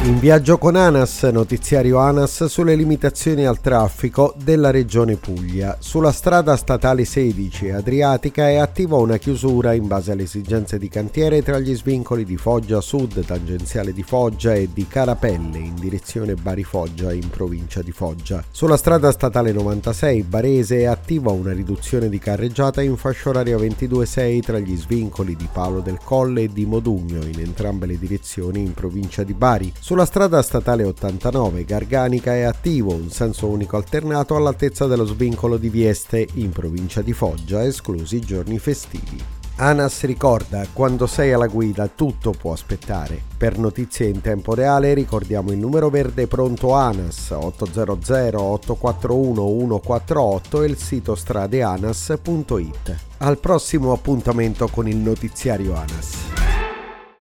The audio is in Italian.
In viaggio con ANAS, notiziario ANAS sulle limitazioni al traffico della regione Puglia. Sulla strada statale 16 Adriatica è attiva una chiusura in base alle esigenze di cantiere tra gli svincoli di Foggia Sud, tangenziale di Foggia, e di Carapelle in direzione Bari-Foggia in provincia di Foggia. Sulla strada statale 96 Barese è attiva una riduzione di carreggiata in fascia oraria 22/6 tra gli svincoli di Palo del Colle e di Modugno in entrambe le direzioni in provincia di Bari. Sulla strada statale 89 Garganica è attivo un senso unico alternato all'altezza dello svincolo di Vieste in provincia di Foggia, esclusi i giorni festivi. ANAS ricorda: quando sei alla guida tutto può aspettare. Per notizie in tempo reale ricordiamo il numero verde pronto ANAS 800 841 148 e il sito stradeanas.it. Al prossimo appuntamento con il notiziario ANAS.